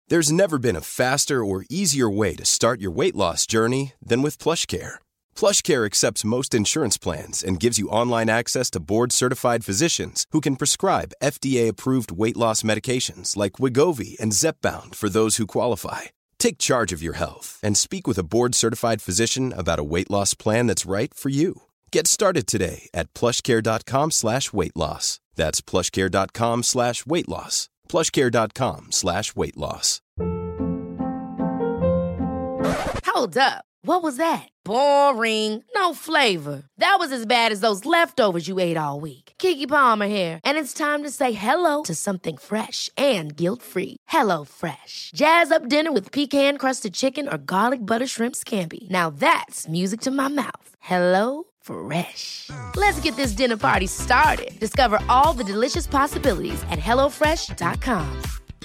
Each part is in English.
There's never been a faster or easier way to start your weight loss journey than with PlushCare. PlushCare accepts most insurance plans and gives you online access to board-certified physicians who can prescribe FDA-approved weight loss medications like Wegovy and Zepbound for those who qualify. Take charge of your health and speak with a board-certified physician about a weight loss plan that's right for you. Get started today at plushcare.com/weight loss. That's plushcare.com/weight loss. plushcare.com/weight loss. Hold up. What was that? Boring. No flavor. That was as bad as those leftovers you ate all week. Keke Palmer here, and it's time to say hello to something fresh and guilt-free. Hello Fresh. Jazz up dinner with pecan-crusted chicken or garlic butter shrimp scampi. Now that's music to my mouth. Hello Fresh. Let's get this dinner party started. Discover all the delicious possibilities at hellofresh.com.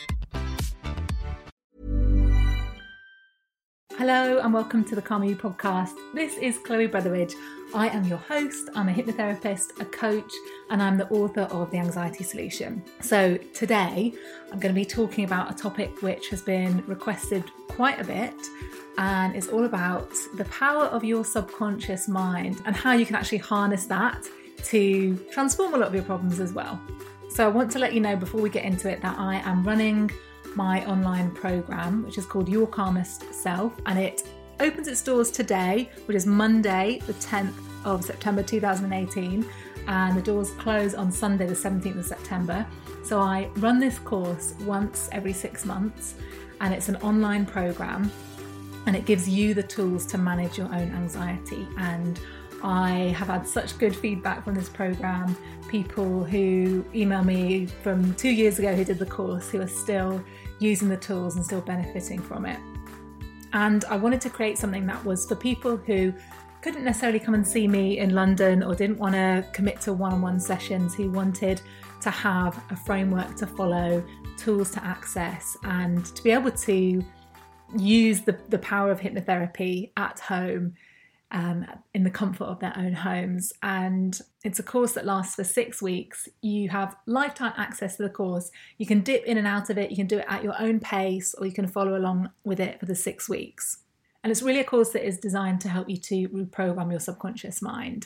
Hello and welcome to the Calm You podcast. This is Chloe Brotheridge. I am your host. I'm a hypnotherapist, a coach, and I'm the author of The Anxiety Solution. So today I'm going to be talking about a topic which has been requested quite a bit, and it's all about the power of your subconscious mind and how you can actually harness that to transform a lot of your problems as well. So I want to let you know before we get into it that I am running my online program, which is called Your Calmest Self, and it opens its doors today, which is Monday the 10th of September 2018, and the doors close on Sunday the 17th of September. So I run this course once every 6 months, and it's an online program, and it gives you the tools to manage your own anxiety. And I have had such good feedback from this program. People who email me from 2 years ago who did the course, who are still using the tools and still benefiting from it. And I wanted to create something that was for people who couldn't necessarily come and see me in London or didn't want to commit to one-on-one sessions, who wanted to have a framework to follow, tools to access, and to be able to use the power of hypnotherapy at home, in the comfort of their own homes. And it's a course that lasts for 6 weeks. You have lifetime access to the course. You can dip in and out of it. You can do it at your own pace, or you can follow along with it for the 6 weeks. And it's really a course that is designed to help you to reprogram your subconscious mind.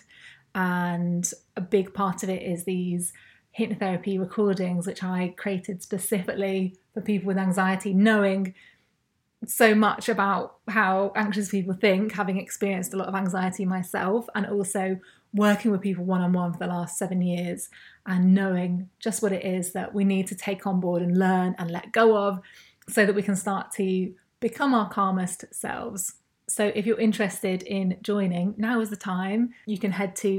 And a big part of it is these hypnotherapy recordings, which I created specifically for people with anxiety, knowing so much about how anxious people think, having experienced a lot of anxiety myself, and also working with people one-on-one for the last 7 years, and knowing just what it is that we need to take on board and learn and let go of so that we can start to become our calmest selves. So if you're interested in joining, now is the time. You can head to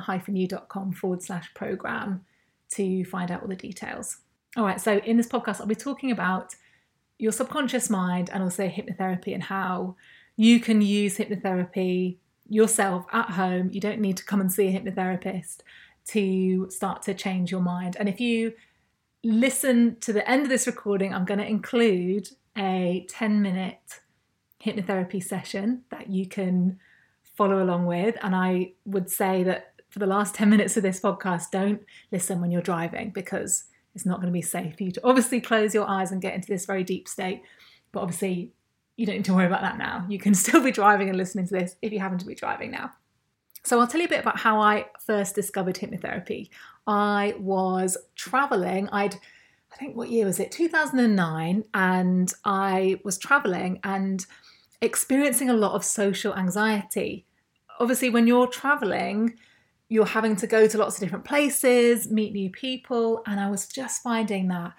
calmer-you.com/program to find out all the details. All right, so in this podcast, I'll be talking about your subconscious mind and also hypnotherapy, and how you can use hypnotherapy yourself at home. You don't need to come and see a hypnotherapist to start to change your mind. And if you listen to the end of this recording, I'm going to include a 10-minute hypnotherapy session that you can follow along with. And I would say that for the last 10 minutes of this podcast, don't listen when you're driving, because it's not going to be safe for you to obviously close your eyes and get into this very deep state. But obviously, you don't need to worry about that now. You can still be driving and listening to this if you happen to be driving now. So I'll tell you a bit about how I first discovered hypnotherapy. I was traveling. I think, what year was it? 2009. And I was traveling and experiencing a lot of social anxiety. Obviously, when you're traveling, you're having to go to lots of different places, meet new people, and I was just finding that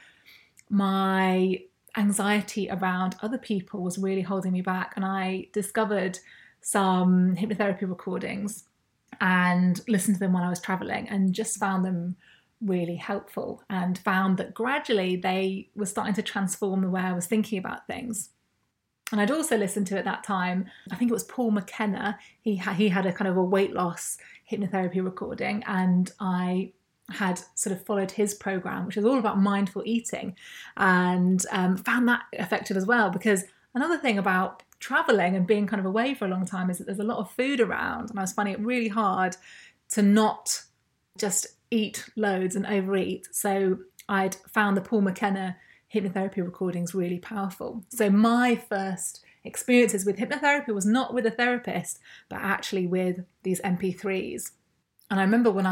my anxiety around other people was really holding me back. And I discovered some hypnotherapy recordings and listened to them when I was traveling, and just found them really helpful, and found that gradually they were starting to transform the way I was thinking about things. And I'd also listened to, at that time, I think it was Paul McKenna. He had a kind of a weight loss hypnotherapy recording, and I had sort of followed his program, which was all about mindful eating, and found that effective as well. Because another thing about traveling and being kind of away for a long time is that there's a lot of food around, and I was finding it really hard to not just eat loads and overeat. So I'd found the Paul McKenna hypnotherapy recordings really powerful. So my first experiences with hypnotherapy was not with a therapist, but actually with these MP3s. And I remember when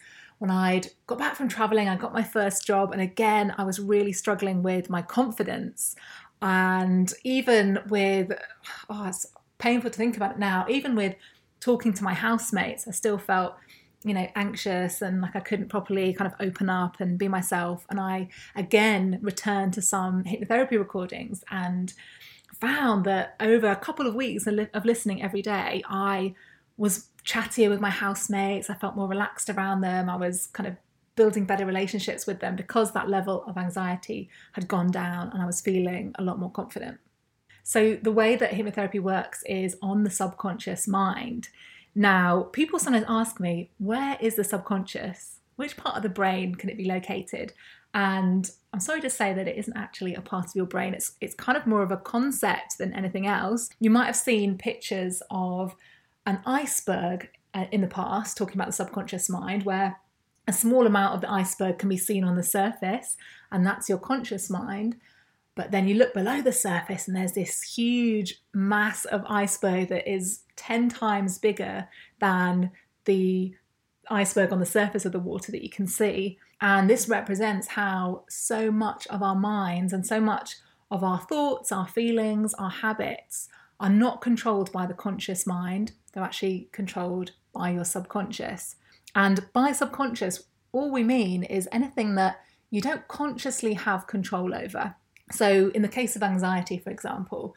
I'd got back from traveling, I got my first job, and again, I was really struggling with my confidence. And even with, it's painful to think about it now, even with talking to my housemates, I still felt, anxious and like I couldn't properly kind of open up and be myself. And I again returned to some hypnotherapy recordings and found that over a couple of weeks of listening every day, I was chattier with my housemates. I felt more relaxed around them. I was kind of building better relationships with them because that level of anxiety had gone down and I was feeling a lot more confident. So the way that hypnotherapy works is on the subconscious mind. Now, people sometimes ask me, where is the subconscious? Which part of the brain can it be located? And I'm sorry to say that it isn't actually a part of your brain. It's kind of more of a concept than anything else. You might have seen pictures of an iceberg in the past, talking about the subconscious mind, where a small amount of the iceberg can be seen on the surface, and that's your conscious mind. But then you look below the surface and there's this huge mass of iceberg that is 10 times bigger than the iceberg on the surface of the water that you can see. And this represents how so much of our minds and so much of our thoughts, our feelings, our habits are not controlled by the conscious mind. They're actually controlled by your subconscious. And by subconscious, all we mean is anything that you don't consciously have control over. So in the case of anxiety, for example,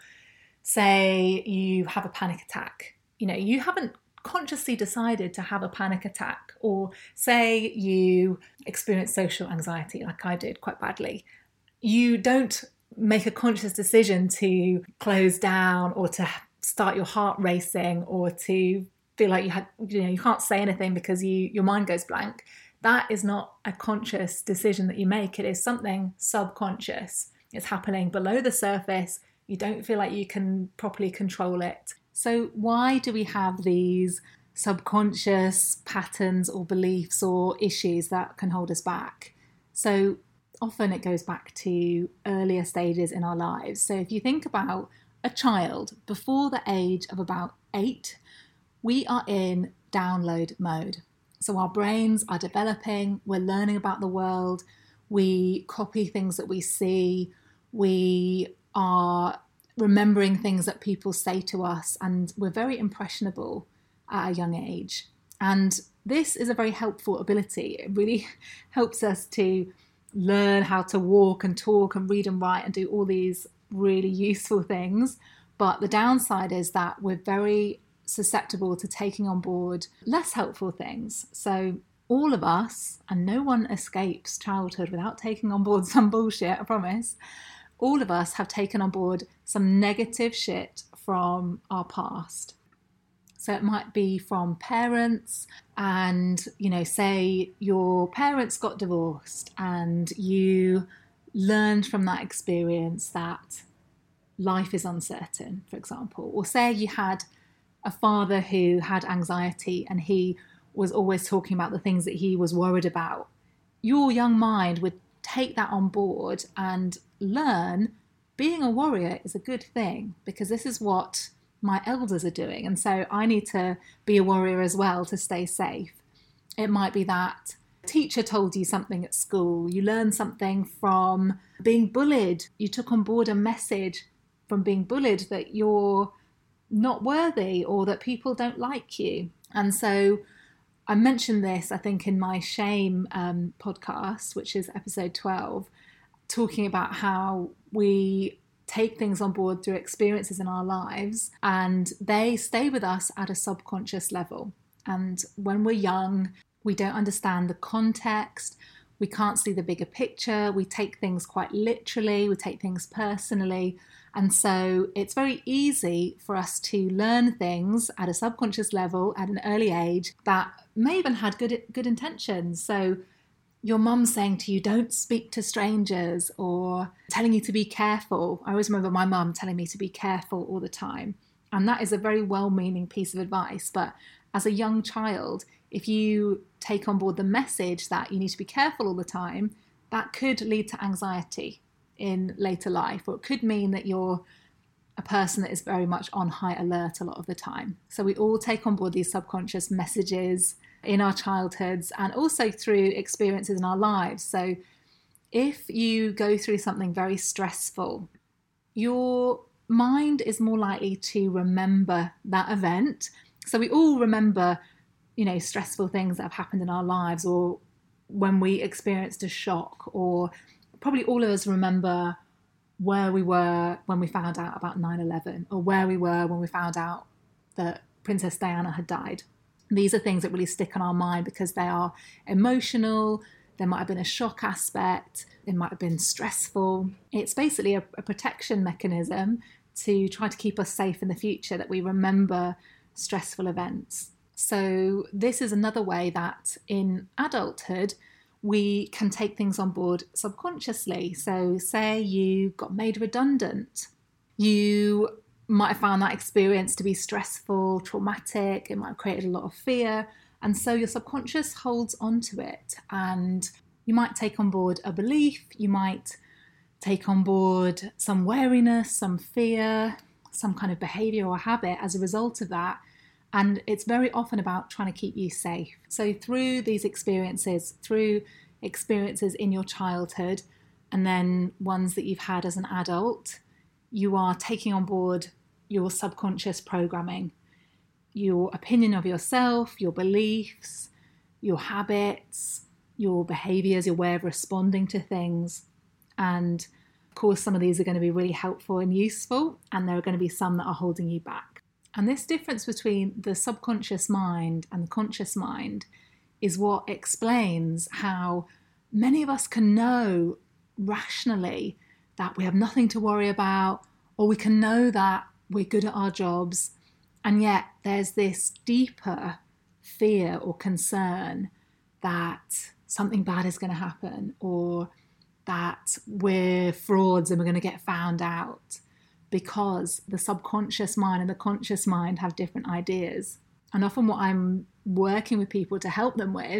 say you have a panic attack. You haven't consciously decided to have a panic attack, or say you experience social anxiety like I did quite badly. You don't make a conscious decision to close down or to start your heart racing or to feel like you can't say anything because your mind goes blank. That is not a conscious decision that you make. It is something subconscious. It's happening below the surface. You don't feel like you can properly control it. So why do we have these subconscious patterns or beliefs or issues that can hold us back? So often it goes back to earlier stages in our lives. So if you think about a child before the age of about 8, we are in download mode. So our brains are developing, we're learning about the world, we copy things that we see, we are remembering things that people say to us, and we're very impressionable at a young age. And this is a very helpful ability. It really helps us to learn how to walk and talk and read and write and do all these really useful things. But the downside is that we're very susceptible to taking on board less helpful things. So all of us, and no one escapes childhood without taking on board some bullshit, I promise, all of us have taken on board some negative shit from our past. So it might be from parents, and, say your parents got divorced and you learned from that experience that life is uncertain, for example. Or say you had a father who had anxiety and he was always talking about the things that he was worried about. Your young mind would take that on board and learn being a warrior is a good thing because this is what my elders are doing. And so I need to be a warrior as well to stay safe. It might be that a teacher told you something at school. You learned something from being bullied. You took on board a message from being bullied that you're not worthy or that people don't like you. And so I mentioned this, I think, in my shame podcast, which is episode 12, talking about how we take things on board through experiences in our lives and they stay with us at a subconscious level. And when we're young, we don't understand the context, we can't see the bigger picture, we take things quite literally, we take things personally. And so it's very easy for us to learn things at a subconscious level at an early age that may even had good intentions. So your mum saying to you, don't speak to strangers, or telling you to be careful. I always remember my mum telling me to be careful all the time. And that is a very well-meaning piece of advice. But as a young child, if you take on board the message that you need to be careful all the time, that could lead to anxiety. in later life, or it could mean that you're a person that is very much on high alert a lot of the time. So we all take on board these subconscious messages in our childhoods and also through experiences in our lives. So if you go through something very stressful, your mind is more likely to remember that event. So we all remember, stressful things that have happened in our lives, or when we experienced a shock, or probably all of us remember where we were when we found out about 9/11, or where we were when we found out that Princess Diana had died. These are things that really stick in our mind because they are emotional. There might have been a shock aspect. It might have been stressful. It's basically a protection mechanism to try to keep us safe in the future, that we remember stressful events. So this is another way that in adulthood, we can take things on board subconsciously. So say you got made redundant. You might have found that experience to be stressful, traumatic. It might have created a lot of fear. And so your subconscious holds on to it. And you might take on board a belief. You might take on board some wariness, some fear, some kind of behavior or habit as a result of that. And it's very often about trying to keep you safe. So through these experiences, through experiences in your childhood, and then ones that you've had as an adult, you are taking on board your subconscious programming, your opinion of yourself, your beliefs, your habits, your behaviors, your way of responding to things. And of course, some of these are going to be really helpful and useful, and there are going to be some that are holding you back. And this difference between the subconscious mind and the conscious mind is what explains how many of us can know rationally that we have nothing to worry about, or we can know that we're good at our jobs, and yet there's this deeper fear or concern that something bad is going to happen, or that we're frauds and we're going to get found out, because the subconscious mind and the conscious mind have different ideas. And often what I'm working with people to help them with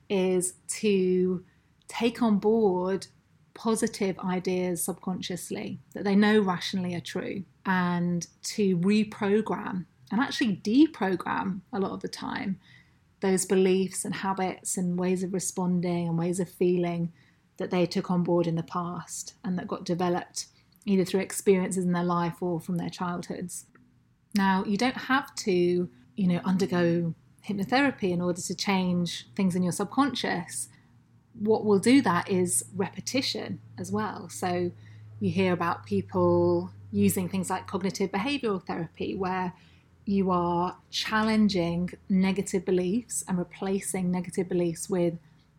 is to take on board positive ideas subconsciously that they know rationally are true, and to reprogram and actually deprogram a lot of the time those beliefs and habits and ways of responding and ways of feeling that they took on board in the past and that got developed either through experiences in their life or from their childhoods. Now, you don't have to, undergo hypnotherapy in order to change things in your subconscious. What will do that is repetition as well. So you hear about people using things like cognitive behavioral therapy, where you are challenging negative beliefs and replacing negative beliefs with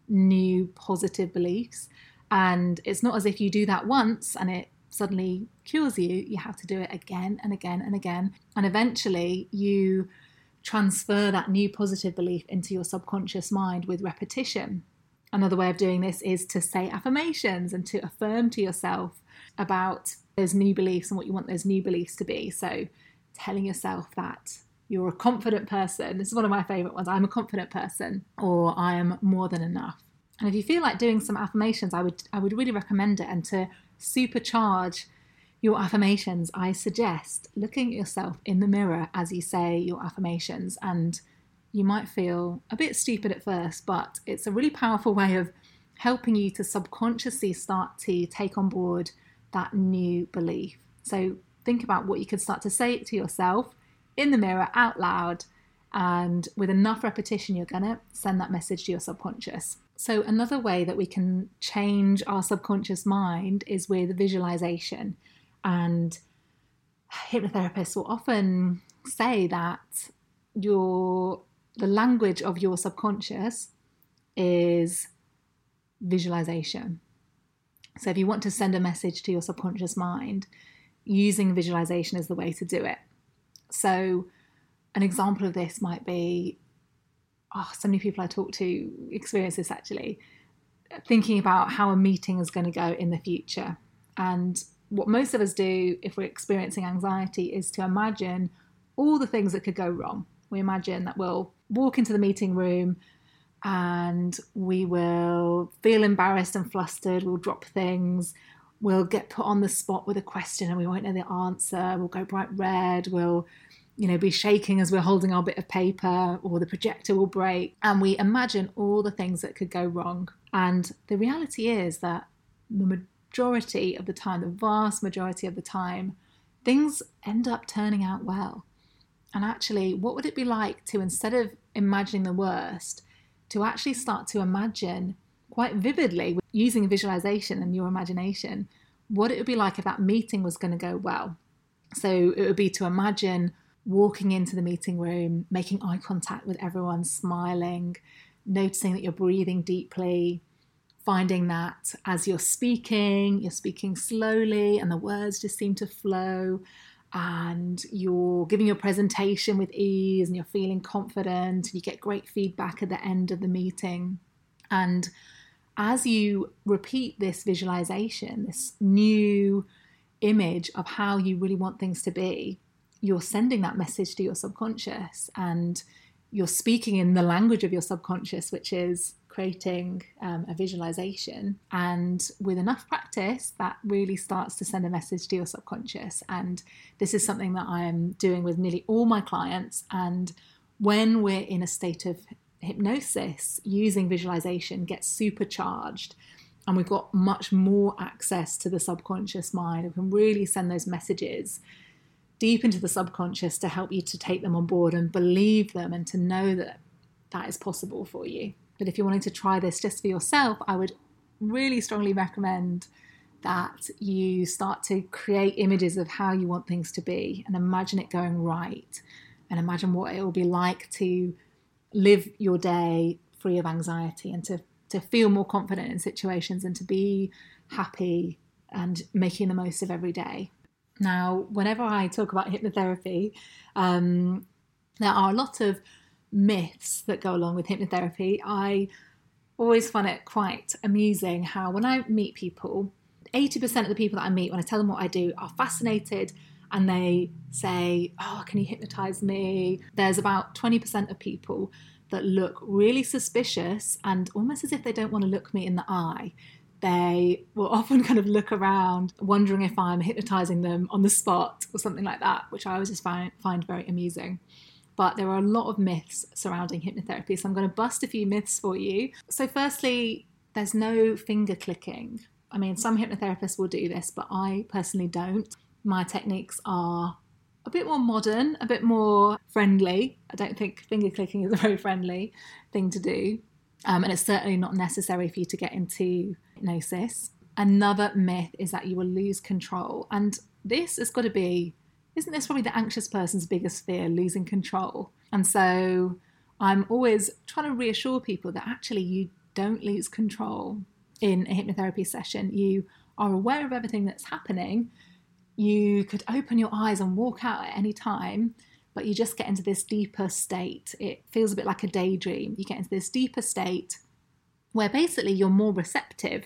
new positive beliefs. And it's not as if you do that once and it suddenly cures you. You have to do it again and again and again. And eventually you transfer that new positive belief into your subconscious mind with repetition. Another way of doing this is to say affirmations and to affirm to yourself about those new beliefs and what you want those new beliefs to be. So telling yourself that you're a confident person. This is one of my favorite ones. I'm a confident person, or I am more than enough. And if you feel like doing some affirmations, I would really recommend it. And to supercharge your affirmations, I suggest looking at yourself in the mirror as you say your affirmations. And you might feel a bit stupid at first, but it's a really powerful way of helping you to subconsciously start to take on board that new belief. So think about what you could start to say to yourself in the mirror out loud, and with enough repetition, you're going to send that message to your subconscious. So another way that we can change our subconscious mind is with visualization. And hypnotherapists will often say that the language of your subconscious is visualization. So if you want to send a message to your subconscious mind, using visualization is the way to do it. So an example of this might be, so many people I talk to experience this actually, thinking about how a meeting is going to go in the future. And what most of us do if we're experiencing anxiety is to imagine all the things that could go wrong. We imagine that we'll walk into the meeting room and we will feel embarrassed and flustered, we'll drop things, We'll get put on the spot with a question and we won't know the answer. We'll go bright red. We'll, be shaking as we're holding our bit of paper, or the projector will break. And we imagine all the things that could go wrong. And the reality is that the majority of the time, the vast majority of the time, things end up turning out well. And actually, what would it be like to, instead of imagining the worst, to actually start to imagine quite vividly, using visualization and your imagination, what it would be like if that meeting was going to go well. So it would be to imagine walking into the meeting room, making eye contact with everyone, smiling, noticing that you're breathing deeply, finding that as you're speaking slowly and the words just seem to flow, and you're giving your presentation with ease and you're feeling confident, and you get great feedback at the end of the meeting. And as you repeat this visualization, this new image of how you really want things to be, you're sending that message to your subconscious, and you're speaking in the language of your subconscious, which is creating a visualization. And with enough practice, that really starts to send a message to your subconscious. And this is something that I am doing with nearly all my clients. And when we're in a state of hypnosis, using visualization gets supercharged, and we've got much more access to the subconscious mind. We can really send those messages deep into the subconscious to help you to take them on board and believe them, and to know that that is possible for you. But if you're wanting to try this just for yourself, I would really strongly recommend that you start to create images of how you want things to be, and imagine it going right, and imagine what it will be like to live your day free of anxiety, and to feel more confident in situations, and to be happy and making the most of every day. Now, whenever I talk about hypnotherapy, there are a lot of myths that go along with hypnotherapy. I always find it quite amusing how when I meet people, 80% of the people that I meet, when I tell them what I do, are fascinated, and they say, "Oh, can you hypnotize me?" There's about 20% of people that look really suspicious, and almost as if they don't want to look me in the eye. They will often kind of look around wondering if I'm hypnotizing them on the spot or something like that, which I always just find very amusing. But there are a lot of myths surrounding hypnotherapy, so I'm going to bust a few myths for you. So firstly, there's no finger clicking. I mean, some hypnotherapists will do this, but I personally don't. My techniques are a bit more modern, a bit more friendly. I don't think finger clicking is a very friendly thing to do. And it's certainly not necessary for you to get into hypnosis. Another myth is that you will lose control. And this has got to be, isn't this probably the anxious person's biggest fear, losing control? And so I'm always trying to reassure people that actually you don't lose control in a hypnotherapy session. You are aware of everything that's happening. You could open your eyes and walk out at any time, but you just get into this deeper state. It feels a bit like a daydream. You get into this deeper state where basically you're more receptive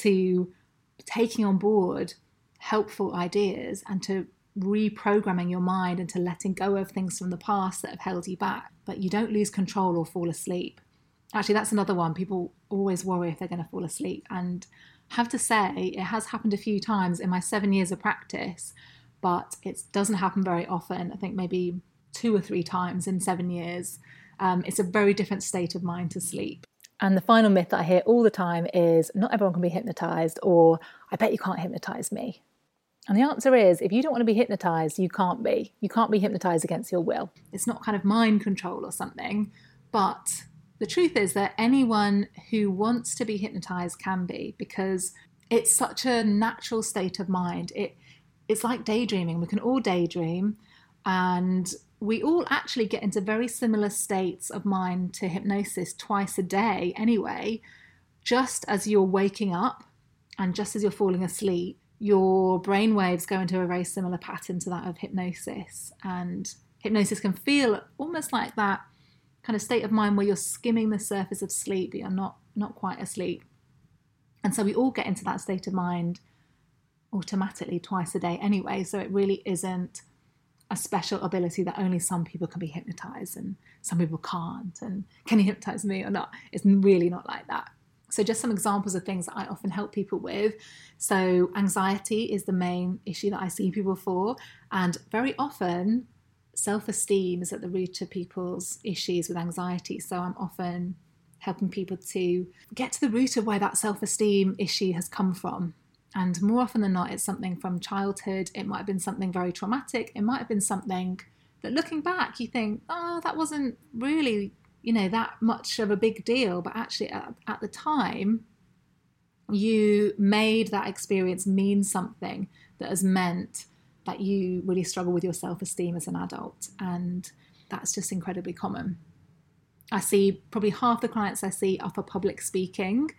to taking on board helpful ideas, and to reprogramming your mind, and to letting go of things from the past that have held you back. But you don't lose control or fall asleep. Actually, that's another one. People always worry if they're going to fall asleep. And I have to say, it has happened a few times in my 7 years of practice, but it doesn't happen very often. I think maybe 2 or 3 times in 7 years. It's a very different state of mind to sleep. And the final myth that I hear all the time is, not everyone can be hypnotized, or I bet you can't hypnotize me. And the answer is, if you don't want to be hypnotized, you can't be. You can't be hypnotized against your will. It's not kind of mind control or something, but the truth is that anyone who wants to be hypnotized can be, because it's such a natural state of mind. It's like daydreaming. We can all daydream, and we all actually get into very similar states of mind to hypnosis twice a day anyway. Just as you're waking up and just as you're falling asleep, your brain waves go into a very similar pattern to that of hypnosis. And hypnosis can feel almost like that kind of state of mind where you're skimming the surface of sleep, but you're not quite asleep. And so we all get into that state of mind automatically twice a day anyway. So it really isn't a special ability that only some people can be hypnotized and some people can't. And can you hypnotize me or not? It's really not like that. So just some examples of things that I often help people with. So anxiety is the main issue that I see people for. And very often self-esteem is at the root of people's issues with anxiety. So I'm often helping people to get to the root of where that self-esteem issue has come from. And more often than not, it's something from childhood. It might have been something very traumatic. It might have been something that looking back, you think, oh, that wasn't really, that much of a big deal. But actually at the time, you made that experience mean something that has meant that you really struggle with your self-esteem as an adult. And that's just incredibly common. I see probably half the clients I see are for public speaking.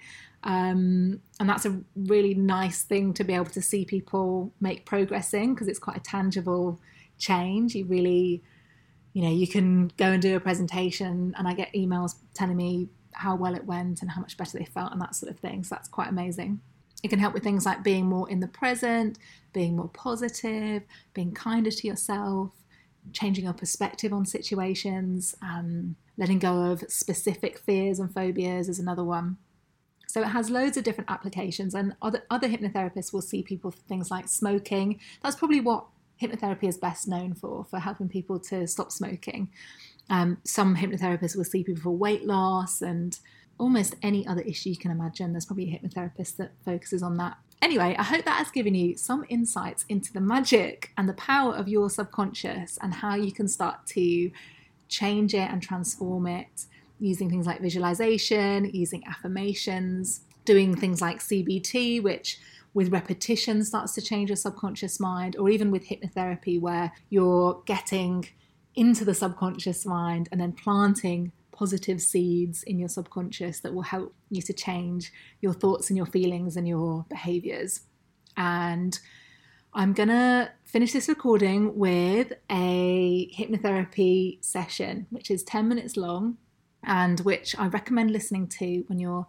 And that's a really nice thing to be able to see people make progress in, because it's quite a tangible change. You really, you can go and do a presentation, and I get emails telling me how well it went and how much better they felt and that sort of thing. So that's quite amazing. It can help with things like being more in the present, being more positive, being kinder to yourself, changing your perspective on situations, letting go of specific fears and phobias is another one. So it has loads of different applications, and other hypnotherapists will see people for things like smoking. That's probably what hypnotherapy is best known for helping people to stop smoking. Some hypnotherapists will see people for weight loss and almost any other issue you can imagine. There's probably a hypnotherapist that focuses on that. Anyway, I hope that has given you some insights into the magic and the power of your subconscious and how you can start to change it and transform it using things like visualization, using affirmations, doing things like CBT, which with repetition starts to change your subconscious mind, or even with hypnotherapy where you're getting into the subconscious mind and then planting positive seeds in your subconscious that will help you to change your thoughts and your feelings and your behaviors. And I'm going to finish this recording with a hypnotherapy session, which is 10 minutes long and which I recommend listening to when you're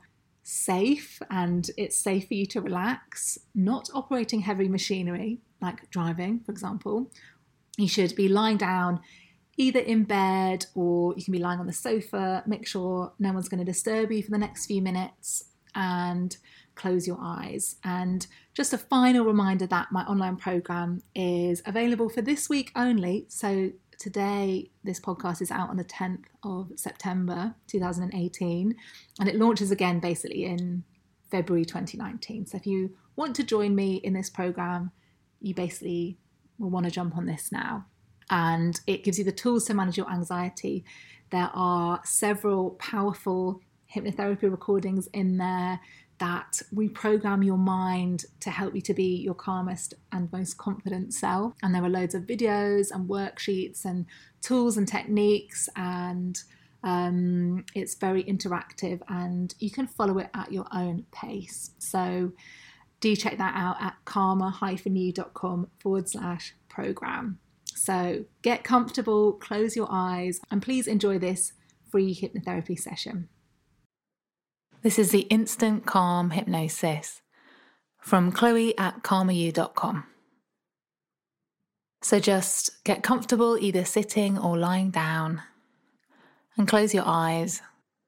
safe and it's safe for you to relax, not operating heavy machinery like driving, for example. You should be lying down either in bed or you can be lying on the sofa. Make sure no one's going to disturb you for the next few minutes and close your eyes. And just a final reminder that my online program is available for this week only. So today, this podcast is out on the 10th of September 2018, and it launches again basically in February 2019. So if you want to join me in this program, you basically will want to jump on this now. And it gives you the tools to manage your anxiety. There are several powerful hypnotherapy recordings in there that reprogram your mind to help you to be your calmest and most confident self. And there are loads of videos and worksheets and tools and techniques, and it's very interactive and you can follow it at your own pace. So do check that out at karma-you.com/program. So get comfortable, close your eyes, and please enjoy this free hypnotherapy session. This is the Instant Calm Hypnosis from Chloe at karma-you.com. So just get comfortable either sitting or lying down and close your eyes.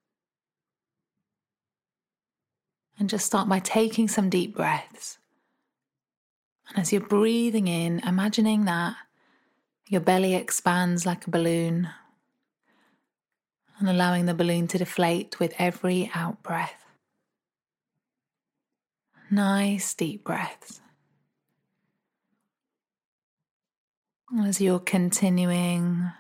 And just start by taking some deep breaths. And as you're breathing in, imagining that your belly expands like a balloon and allowing the balloon to deflate with every out-breath. Nice deep breaths. As you're continuing,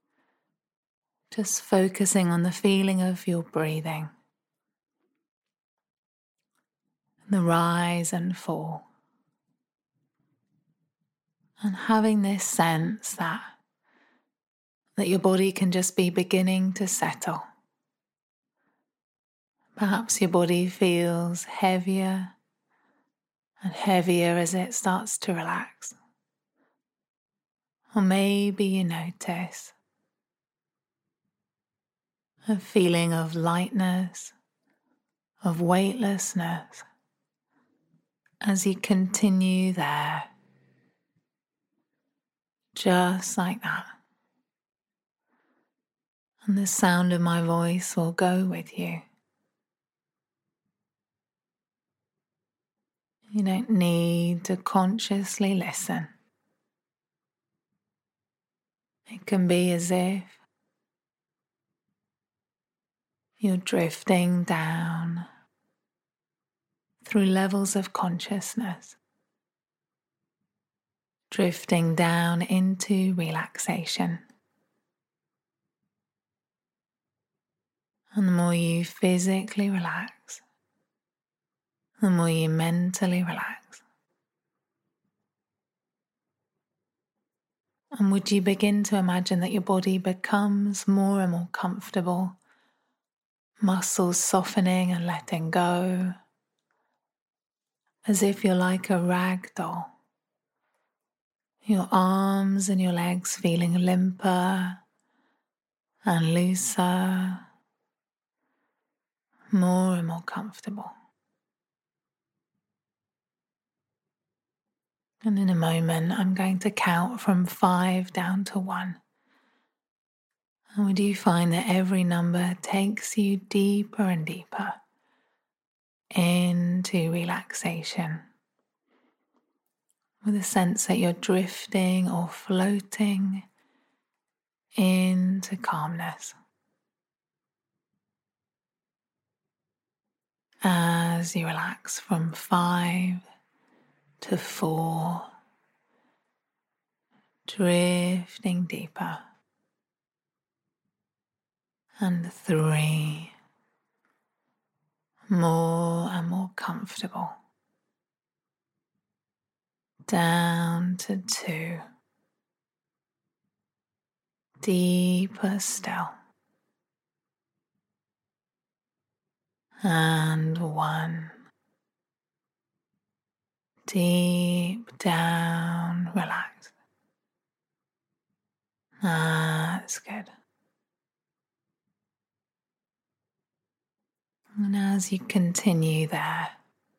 just focusing on the feeling of your breathing, the rise and fall, and having this sense that your body can just be beginning to settle. Perhaps your body feels heavier and heavier as it starts to relax. Or maybe you notice a feeling of lightness, of weightlessness, as you continue there, just like that. And the sound of my voice will go with you. You don't need to consciously listen. It can be as if you're drifting down through levels of consciousness, drifting down into relaxation. And the more you physically relax, the more you mentally relax. And would you begin to imagine that your body becomes more and more comfortable, muscles softening and letting go, as if you're like a rag doll. Your arms and your legs feeling limper and looser, more and more comfortable. And in a moment, I'm going to count from 5 down to 1. And would you find that every number takes you deeper and deeper into relaxation, with a sense that you're drifting or floating into calmness. As you relax from 5 to 4, drifting deeper, and 3, more and more comfortable, down to 2, deeper still, and 1, deep down, relaxed. That's good. And as you continue there,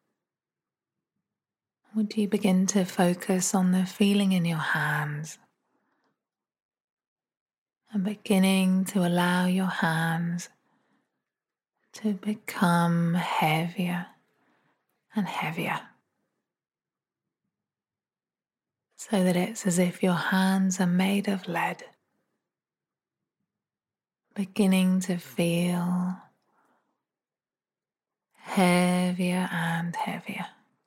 would you begin to focus on the feeling in your hands and beginning to allow your hands to become heavier and heavier, so that it's as if your hands are made of lead, beginning to feel heavier and heavier,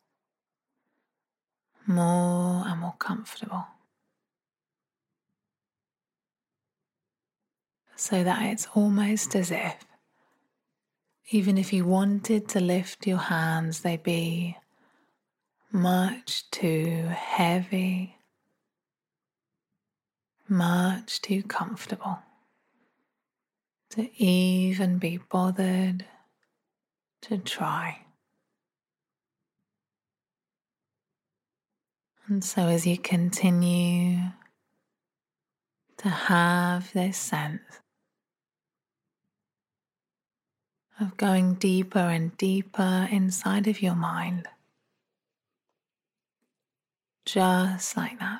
more and more comfortable, so that it's almost as if, even if you wanted to lift your hands, they'd be much too heavy, much too comfortable to even be bothered to try. And so as you continue to have this sense of going deeper and deeper inside of your mind, just like that,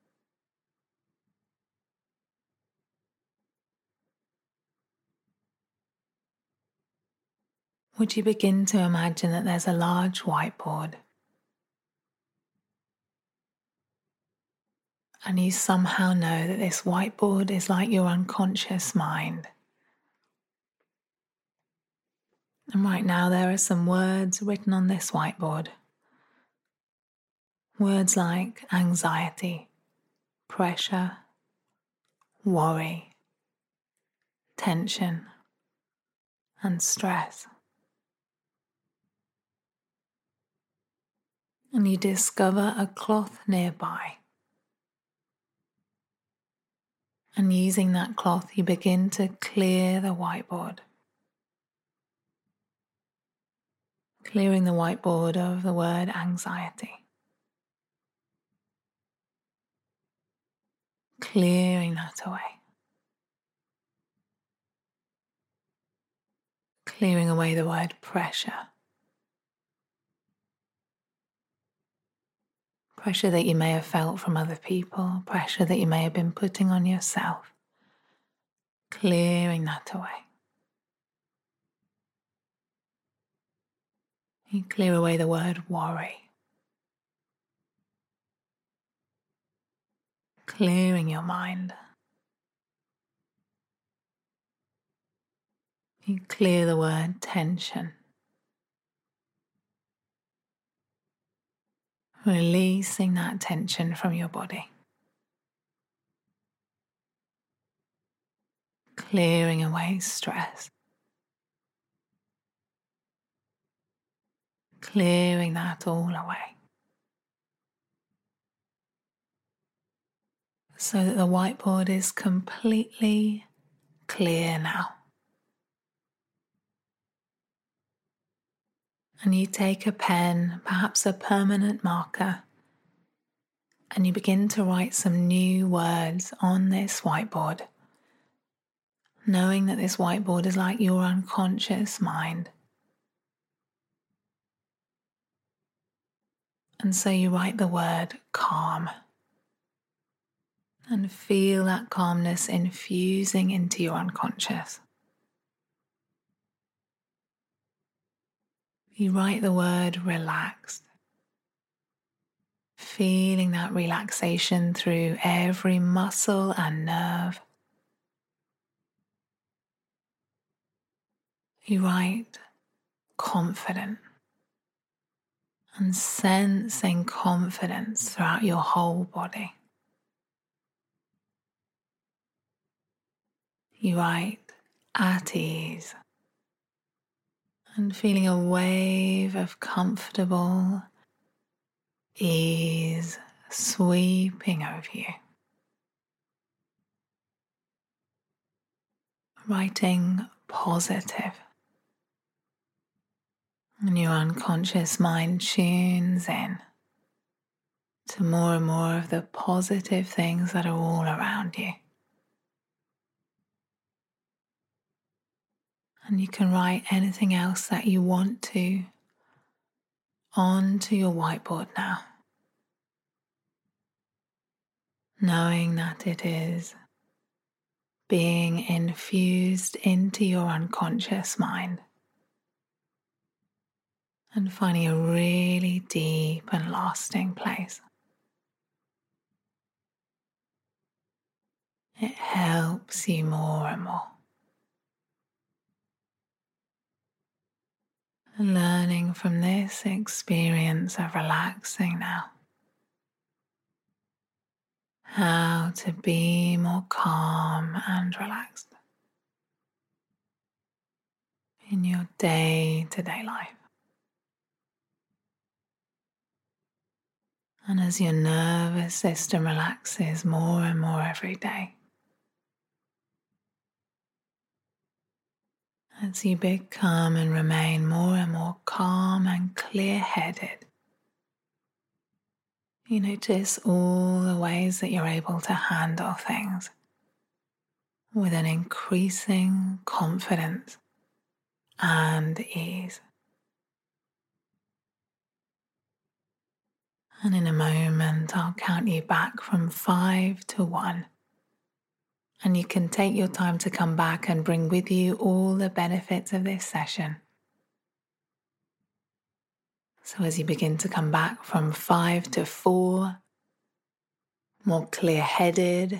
would you begin to imagine that there's a large whiteboard, and you somehow know that this whiteboard is like your unconscious mind. And right now there are some words written on this whiteboard. Words like anxiety, pressure, worry, tension, and stress. And you discover a cloth nearby. And using that cloth, you begin to clear the whiteboard. Clearing the whiteboard of the word anxiety. Clearing that away. Clearing away the word pressure. Pressure that you may have felt from other people, pressure that you may have been putting on yourself. Clearing that away. You clear away the word worry. clearing your mind. You clear the word tension. Releasing that tension from your body. Clearing away stress. Clearing that all away. So that the whiteboard is completely clear now. And you take a pen, perhaps a permanent marker, and you begin to write some new words on this whiteboard, knowing that this whiteboard is like your unconscious mind. And so you write the word calm and feel that calmness infusing into your unconscious. You write the word relaxed, feeling that relaxation through every muscle and nerve. You write confident and sensing confidence throughout your whole body. You write at ease and feeling a wave of comfortable ease sweeping over you. Writing positive. And your unconscious mind tunes in to more and more of the positive things that are all around you. And you can write anything else that you want to onto your whiteboard now, knowing that it is being infused into your unconscious mind and finding a really deep and lasting place. It helps you more and more. Learning from this experience of relaxing now, how to be more calm and relaxed in your day-to-day life. And as your nervous system relaxes more and more every day, as you become and remain more and more calm and clear-headed, you notice all the ways that you're able to handle things with an increasing confidence and ease. And in a moment, I'll count you back from 5 to 1. And you can take your time to come back and bring with you all the benefits of this session. So as you begin to come back from 5 to 4, more clear-headed,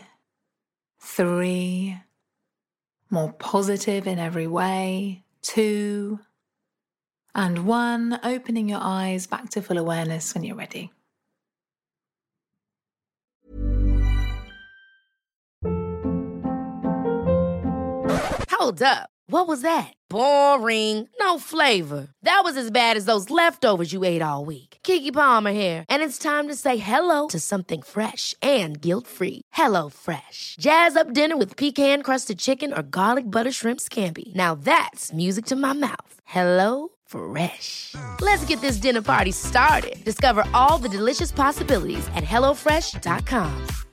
3, more positive in every way, 2, and 1, opening your eyes back to full awareness when you're ready. Hold up. What was that? Boring. No flavor. That was as bad as those leftovers you ate all week. Keke Palmer here. And it's time to say hello to something fresh and guilt-free. HelloFresh. Jazz up dinner with pecan-crusted chicken or garlic butter shrimp scampi. Now that's music to my mouth. HelloFresh. Let's get this dinner party started. Discover all the delicious possibilities at HelloFresh.com.